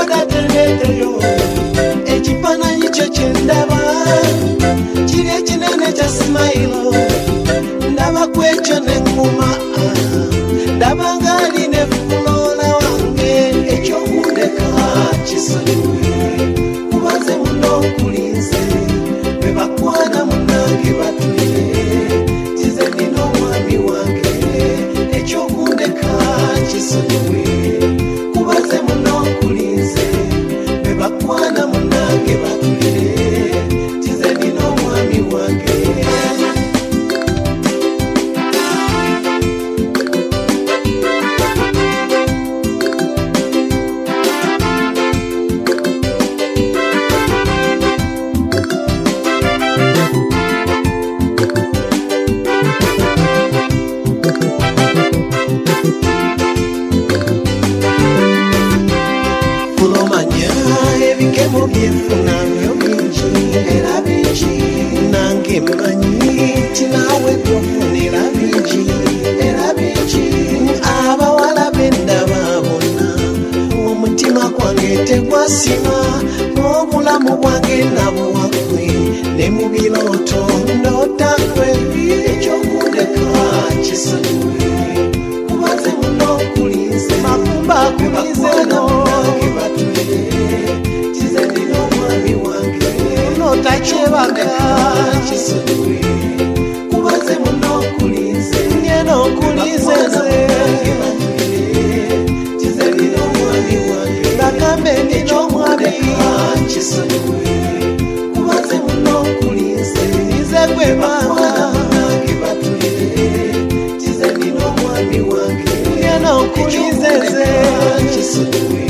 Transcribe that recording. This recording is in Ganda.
odatereteyo ekifaananyi kyo kye ndaba kiri ekinene kya simayiro ndaba ku ekyo neŋŋuma ndaba ng'ali ne fuloola wange ekyokundeka kisonyiwe kubaze muno nkulinze bwe bakwana munnange batulire kize nina omwami wange ekyokundeka kisonyiwe kubaze muno nkulinze bwe bakwana munnange batulire kize nina omwami wange byefuna byo bingi era bingi nange mmanyi kinawe byofunira bingi era bingi abawala bendaba bonna omutima gwange tegwasima n'obulamu bwange nabuwakwe ne mu birooto ndootakwe ekyokundeka kisonyiwe kubaze muno nkulinze makumba akulize nonange batulire tachebaga kisonyiwe kubaze muno nkulinze ngeno nkulinzeze kize nina omwami wange bagambe nina omwami kisonyiwe kubaze muno nkulinze nize gwe mama nange batulire kize nina omwami wange ngeno nkulinzeze kisonyiwe